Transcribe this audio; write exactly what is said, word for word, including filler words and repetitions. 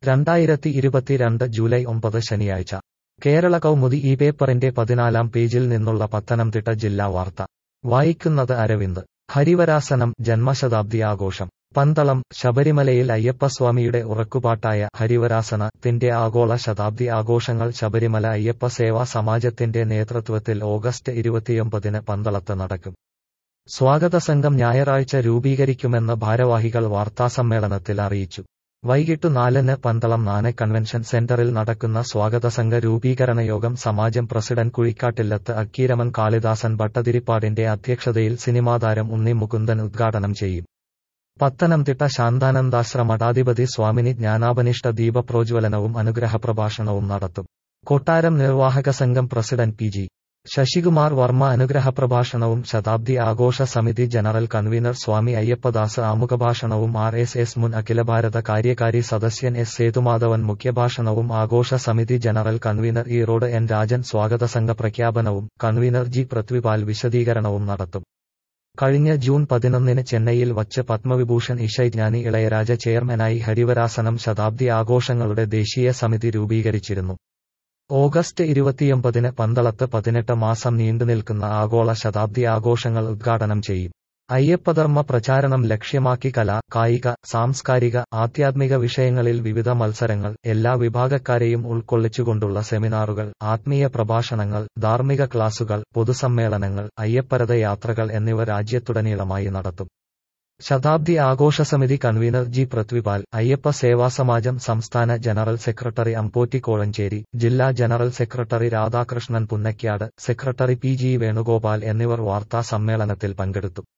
രണ്ടായിരത്തി ഇരുപത്തിരണ്ട് ജൂലൈ ഒമ്പത് ശനിയാഴ്ച കേരള കൗമുദി ഈ പേപ്പറിന്റെ പതിനാലാം പേജിൽ നിന്നുള്ള പത്തനംതിട്ട ജില്ലാ വാർത്ത വായിക്കുന്നത് അരവിന്ദ്. ഹരിവരാസനം ജന്മശതാബ്ദി ആഘോഷം. പന്തളം. ശബരിമലയിൽ അയ്യപ്പസ്വാമിയുടെ ഉറക്കുപാട്ടായ ഹരിവരാസന ത്തിന്റെ ആഗോള ശതാബ്ദി ആഘോഷങ്ങൾ ശബരിമല അയ്യപ്പ സേവാ സമാജത്തിന്റെ നേതൃത്വത്തിൽ ഓഗസ്റ്റ് ഇരുപത്തിയൊമ്പതിന് പന്തളത്ത് നടക്കും. സ്വാഗത സംഘം ഞായറാഴ്ച രൂപീകരിക്കുമെന്ന് ഭാരവാഹികൾ വാർത്താസമ്മേളനത്തിൽ അറിയിച്ചു. വൈകിട്ടു നാലിന് പന്തളം നാനെ കൺവെൻഷൻ സെന്ററിൽ നടക്കുന്ന സ്വാഗതസംഘ രൂപീകരണ യോഗം സമാജം പ്രസിഡന്റ് കുഴിക്കാട്ടില്ലത്ത് അക്കീരമൻ കാളിദാസൻ ഭട്ടതിരിപ്പാടിന്റെ അധ്യക്ഷതയിൽ സിനിമാതാരം ഉണ്ണി മുകുന്ദൻ ഉദ്ഘാടനം ചെയ്യും. പത്തനംതിട്ട ശാന്താനന്ദാശ്രമ മഠാധിപതി സ്വാമിനി ജ്ഞാനാപനിഷ്ഠ ദീപപ്രോജ്വലനവും അനുഗ്രഹപ്രഭാഷണവും നടത്തും. കൊട്ടാരം നിർവാഹക സംഘം president P G Sasikumar Varma അനുഗ്രഹപ്രഭാഷണവും ശതാബ്ദി ആഘോഷ സമിതി ജനറൽ കൺവീനർ സ്വാമി അയ്യപ്പദാസ് ആമുഖഭാഷണവും ആർ എസ് എസ് മുൻ അഖിലഭാരത കാര്യകാരി സദസ്യൻ എസ് സേതുമാധവൻ മുഖ്യഭാഷണവും ആഘോഷ സമിതി general convener Erode N Rajan സ്വാഗതസംഘ പ്രഖ്യാപനവും കൺവീനർ ജി പൃഥ്വിപാൽ വിശദീകരണവും നടത്തും. കഴിഞ്ഞ ജൂൺ പതിനൊന്നിന് ചെന്നൈയിൽ വച്ച് പത്മവിഭൂഷൺ ഇശൈജ്ഞാനി ഇളയരാജ ചെയർമാനായി ഹരിവരാസനം ശതാബ്ദി ആഘോഷങ്ങളുടെ ദേശീയ സമിതി രൂപീകരിച്ചിരുന്നു. ഓഗസ്റ്റ് ഇരുപത്തിയൊമ്പതിന് പന്തളത്ത് പതിനെട്ട് മാസം നീണ്ടുനിൽക്കുന്ന ആഗോള ശതാബ്ദി ആഘോഷങ്ങൾ ഉദ്ഘാടനം ചെയ്യും. അയ്യപ്പധർമ്മ പ്രചാരണം ലക്ഷ്യമാക്കി കലാ, കായിക, സാംസ്കാരിക, ആധ്യാത്മിക വിഷയങ്ങളിൽ വിവിധ മത്സരങ്ങൾ, എല്ലാ വിഭാഗക്കാരെയും ഉൾക്കൊള്ളിച്ചുകൊണ്ടുള്ള സെമിനാറുകൾ, ആത്മീയ പ്രഭാഷണങ്ങൾ, ധാർമ്മിക ക്ലാസുകൾ, പൊതുസമ്മേളനങ്ങൾ, അയ്യപ്പരഥയാത്രകൾ എന്നിവ രാജ്യത്തുടനീളമായി നടത്തും. ശതാബ്ദി ആഘോഷസമിതി കൺവീനർ ജി പൃഥ്വിപാൽ, അയ്യപ്പ സേവാസമാജം സംസ്ഥാന ജനറൽ സെക്രട്ടറി അമ്പോറ്റി കോഴഞ്ചേരി, ജില്ലാ general secretary Radhakrishnan Punnakkad, secretary P G Venugopal എന്നിവർ വാർത്താ സമ്മേളനത്തിൽ പങ്കെടുത്തു.